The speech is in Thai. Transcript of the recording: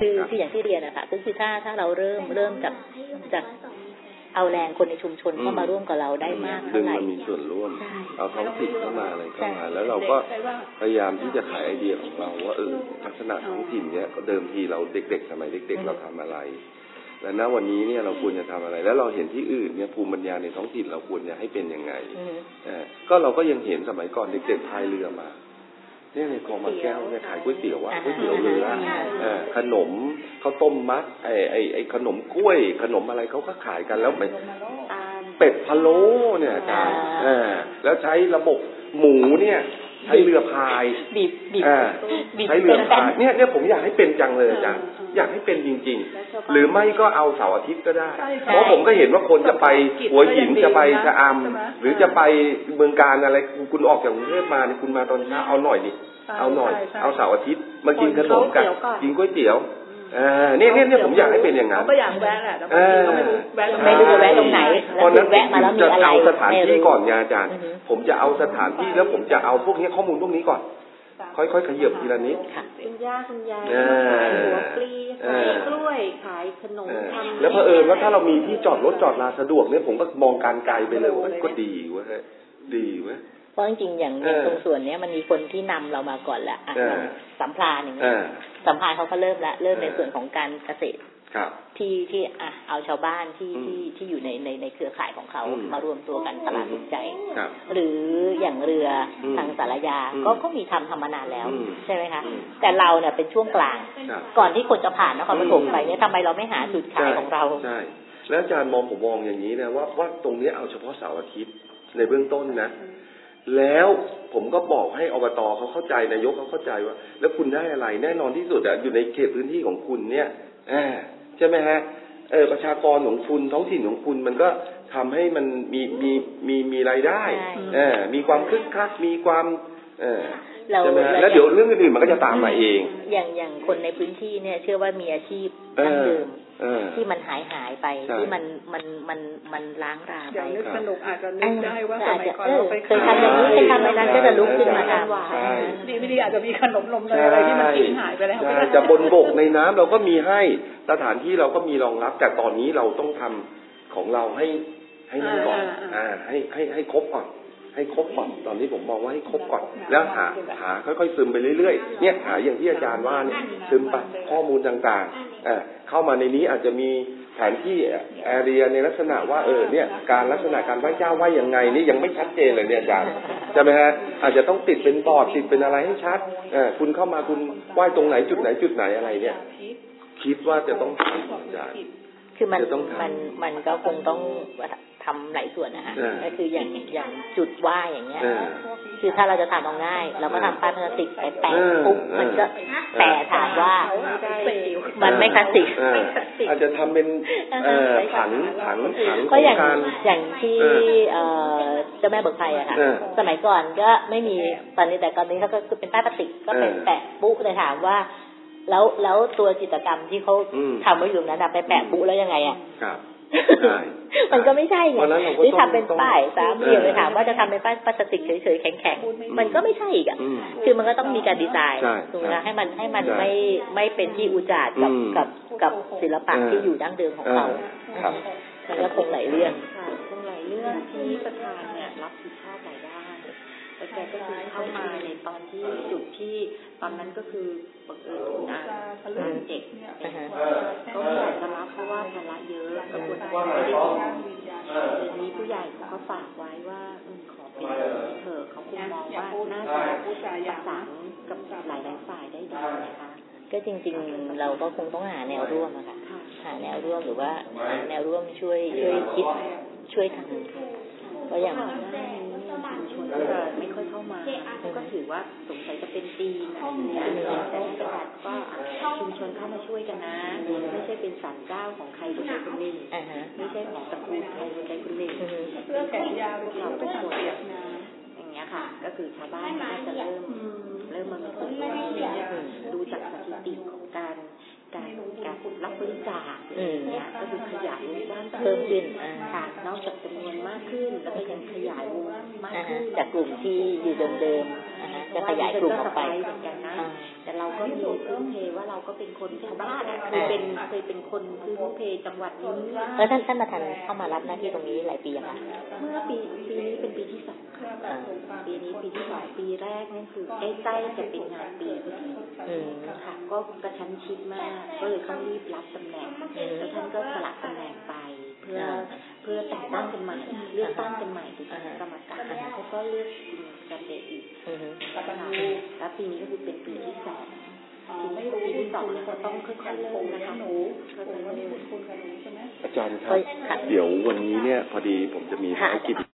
คืออย่างที่เรียนนะคะก็คือถ้าเราเริ่มจากเอาแรงคนในชุมชนเข้ามาร่วมกับเราได้มากเท่าไหร่มีส่วนร่วมเอาท้องถิ่นเข้ามาอะไรเข้ามาแล้วเราก็พยายามที่จะขายไอเดียของเราว่าลักษณะท้องถิ่นเนี้ยก็เดิมทีเราเด็กๆสมัยเด็กๆเราทำอะไรและณวันนี้เนี่ยเราควรจะทำอะไรแล้วเราเห็นที่อื่นเนี่ยภูมิปัญญาในท้องถิ่นเราควรจะให้เป็นยังไงก็เราก็ยังเห็นสมัยก่อนเด็กๆพายเรือมาเนี่ยในคลองบางแก้วเนี่ยขายก๋วยเตี๋ยวก๋วยเตี๋ยวเรือขนมข้าวต้มมัดไอ้ขนมกล้วยขนมอะไรเขาก็ขายกันแล้วเป็ดพะโล้เนี่ยอาจารย์แล้วใช้ระบบหมูเนี่ยใช้เรือพายใช้เรือพายเนี่ยผมอยากให้เป็นจังเลยอาจารย์อยากให้เป็นจริงๆหรือไม่ก็เอาเสาร์อาทิตย์ก็ได้เพราะผมก็เห็นว่าคนจะไปหัวหินจะไปชะอำหรือจะไปเมืองการอะไรคุณออกจากกรุงเทพมาเนี่ยคุณมาตอนเช้าเอาหน่อยดิเอาหน่อยเอาเสาร์อาทิตย์มากินขนมกันกินก๋วยเตี๋ยวเนี่ยผมอยากให้เป็นอย่างนั้นก็อยากแวะแหละแต่ไม่รู้แวะตรงไหนเพราะนั้นแวะมาแล้วมีอะไรเอาสถานที่ก่อนอาจารย์ผมจะเอาสถานที่แล้วผมจะเอาพวกนี้ข้อมูลพวกนี้ก่อนค่อยๆขยับทีละนิดคุณย่าคุณยายขายหัวปลีขายกล้วยขายขนมแล้วเผอิญว่าถ้าเรามีที่จอดรถจอดลาสะดวกเนี่ยผมก็มองการไกลไปเลยก็ดีเว้ยดีเว้ยเพราะจริงๆอย่างตรงส่วนนี้มันมีคนที่นำเรามาก่อนแหละสัมพานอย่างนี้สัมพานเขาก็เริ่มในส่วนของการเกษตรที่เอาชาวบ้านที่อยู่ในเครือข่ายของเขามารวมตัวกันตลาดสนใจหรืออย่างเรือทางสารยาก็มีทำมานานแล้วใช่ไหมคะแต่เราเนี่ยเป็นช่วงกลางก่อนที่คนจะผ่านนครปฐมไปเนี่ยทำไมเราไม่หาจุดขายของเราใช่แล้วอาจารย์ผมมองอย่างนี้นะว่าตรงนี้เอาเฉพาะเสาร์อาทิตย์ในเบื้องต้นนะแล้วผมก็บอกให้อบตเขาเข้าใจนายกเขาเข้าใจว่าแล้วคุณได้อะไรแน่นอนที่สุดอยู่ในเขตพื้นที่ของคุณเนี่ยใช่ไหมฮะประชากรของคุณท้องถิ่นของคุณมันก็ทำให้มันมีรายได้มีความคึกคักมีความใช่ไหมแล้วเดี๋ยวเรื่องอื่นๆมันก็จะตามมาเองอย่างคนในพื้นที่เนี่ยเชื่อว่ามีอาชีพดั้งเดิมที่มันหายไปที่มันล้างราไปอย่างนึกสนุกอาจจะนึกได้ว่าสมัยก่อนเราเคยทำอย่างนี้เคยทำอะไรนั้นก็จะลุกขึ้นมาทำดีไม่ดีอาจจะมีขนมนมเนยอะไรที่มันทิ้งหายไปแล้วจะบนบกในน้ำเราก็มีให้สถานที่เราก็มีรองรับแต่ตอนนี้เราต้องทำของเราให้นั่นก่อนให้ครบก่อนให้ครบก่อนตอนนี้ผมมองว่าให้ครบก่อนแล้วหาค่อยๆซึมไปเรื่อยๆเนี่ยหาอย่างที่อาจารย์ว่าเนี่ยซึมไปข้อมูลต่างๆเข้ามาในนี้อาจจะมีแผนที่แอเรียในลักษณะว่าเนี่ยการลักษณะการไหว้เจ้าไหว้ยังไงนี่ยังไม่ชัดเจนเลยเนี่ยอาจารย์ใช่ไหมฮะอาจจะต้องติดเป็นบอร์ดติดเป็นอะไรให้ชัดคุณเข้ามาคุณไหว้ตรงไหนจุดไหนอะไรเนี่ยคิดว่าจะต้องทำอาจารย์คือมันก็คงต้องทำหลายส่วนนะคะก็คืออย่างจุดว่าอย่างเงี้ยคือถ้าเราจะทำเอาง่ายเราก็ทำป้ายพลาสติกไปแปะปุ๊บมันก็แต่ถามว่ามันไม่คลาสสิกอาจจะทำเป็นผังก็อย่างที่เจ้าแม่เบิกไพรอะค่ะสมัยก่อนก็ไม่มีตอนนี้แต่ตอนนี้เขาก็คือเป็นป้ายพลาสติกก็เป็นแปะปุ๊บเลยถามว่าแล้วตัวจิตรกรรมที่เขาทำไว้อยู่นั้นไปแปะปุ๊แล้วยังไงอ่ะมันก็ไม่ใช่ไงหรือทำเป็นป้ายสามเหลี่ยมเลยถามว่าจะทำเป็นป้ายพลาสติกเฉยๆแข็งๆมันก็ไม่ใช่อีกอ่ะคือมันก็ต้องมีการดีไซน์ตรงนั้นให้มันไม่เป็นที่อุจาร์กับศิลปะที่อยู่ดั้งเดิมของเขามันก็คงหลายเรื่องที่ประธานเนี่ยรับผิดชอบหลายด้านแล้วแกก็คือเข้ามาในตอนที่จุดที่ตอนนั้นก็คือบังเอิญคุณอาเด็กก็ไม่อยากจะรับเพราะว่าภาระเยอะกระบวนการไม่ได้ดีทีนี้ผู้ใหญ่เขาก็ฝากไว้ว่าขอเป็นเถอะเขาคงมองว่าน่าจะประสานกับหลายฝ่ายได้ดีนะคะก็จริงๆเราก็คงต้องหาแนวร่วมอะค่ะหาแนวร่วมหรือว่าหาแนวร่วมช่วยคิดช่วยทำก็อย่างชุมชนก็ไม่ค่อยเข้ามาก็ถือว่าสงสัยจะเป็นตีนอะไรอย่างเงี้ยแต่กระดาษก็ชุมชนเข้ามาช่วยกันนะไม่ใช่เป็นศาลเจ้าของใครคนใดคนหนึ่งไม่ใช่ของตระกูลใครคนใดคนหนึ่งเพื่อแขนยาวเราทุกคนอย่างเงี้ยค่ะก็คือชาวบ้านก็จะเริ่มมาดูจากสถิติของการรับบริจาคเนี่ยก็คือขยายวงกว้างเพิ่มขึ้นค่ะนอกจากจำนวนมากขึ้นแล้วก็ยังขยายวงมากขึ้นจากกลุ่มที่อยู่เดิมๆจะขยายกลุ่มออกไปเหมือนกันนะแต่เราก็มีพื้นเพว่าเราก็เป็นคนชาวบ้านเคยเป็นคนพื้นเพจังหวัดนี้แล้วท่านมาทันเข้ามารับหน้าที่ตรงนี้หลายปียังคะเมื่อปีนี้เป็นปีที่2ปีนี้ปีที่2ปีแรกนั่นคือใกล้ๆจะเป็นงานปีพอดีค่ะก็กระชั้นชิดมากก็เลยต้องรีบรับตำแหน่งแล้วท่านก็สละตำแหน่งไปเพื่อแต่งตั้งกันใหม่เลือกตั้งกันใหม่ดูกรรมการแล้วก็เลือกจำเด็กอีกแล้วปีนี้ก็คือเป็นปีที่2ปีที่2แล้วก็ต้องค่อยๆเริ่มนะคะอาจารย์ครับเดี๋ยววันนี้เนี่ยพอดีผมจะมีภารกิจ